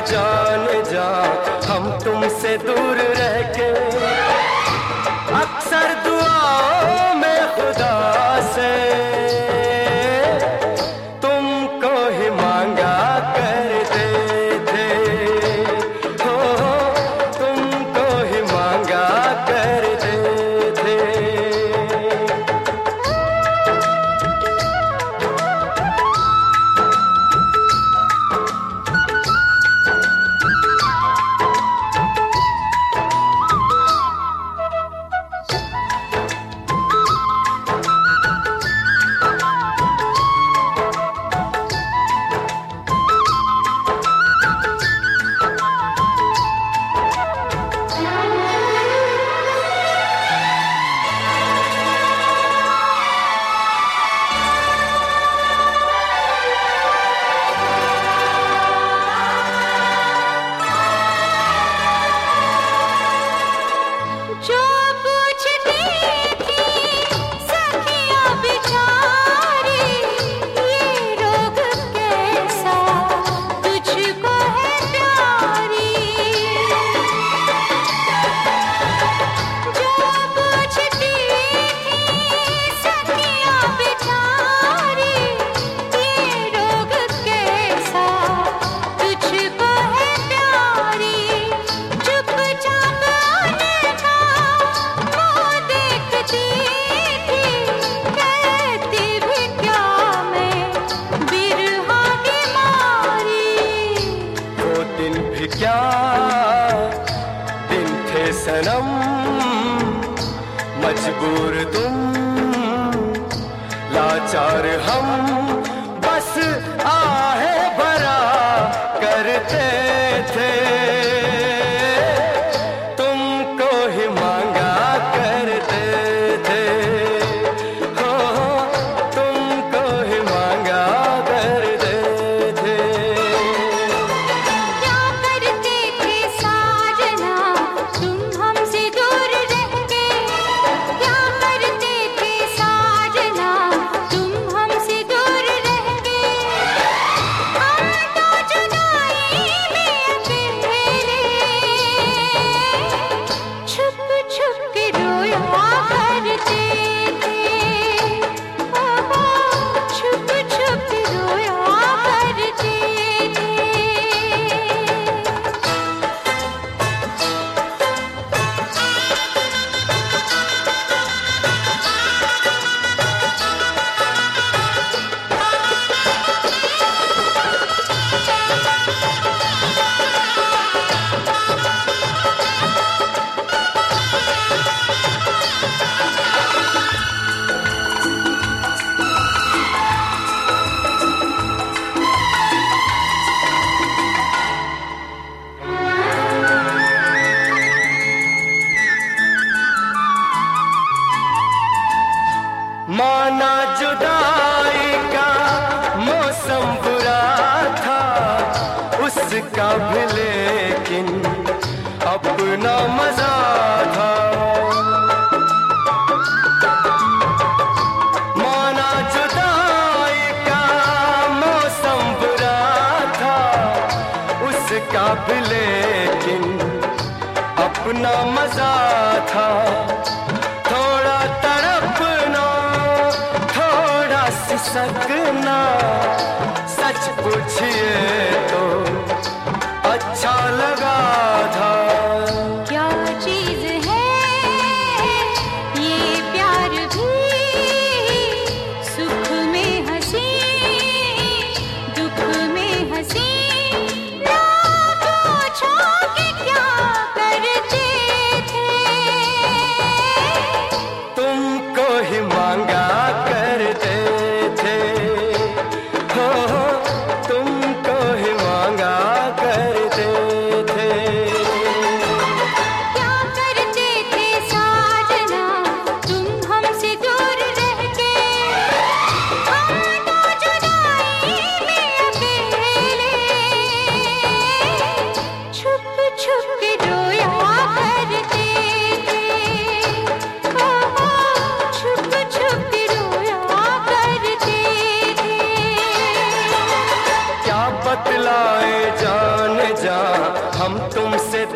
जान जा हम तुमसे दूर रह के, अक्सर दुआओं में खुदा से तुमको ही मांगा करते थे, हो तुमको ही मांगा करते थे। क्या दिन थे सनम, मजबूर तुम लाचार हम, बस आहे भरा करते थे, तुमको ही मांगा करते थे, हो तुमको ही मांगा करते थे। माना जुदाई का मौसम बुरा था उसका भी, लेकिन अपना मजा था। माना जुदाई का मौसम बुरा था उसका भी, लेकिन अपना मजा था। थोड़ा तड़पना सकना, सच पूछिए तो अच्छा लगा था। क्या चीज है ये प्यार भी, सुख में हंसी दुख में हंसी, ना पूछो कि क्या करते थे, तुमको ही मांगा करते थे, हो तुमको ही मांगा करते थे। क्या करते थे साजना तुम हमसे दूर रह के, हम तो जुदाई में अकेले, छुप छुप के रोया करते थे, छुप छुप के रोया करते थे। क्या बतलाए जान जा हम तुमसे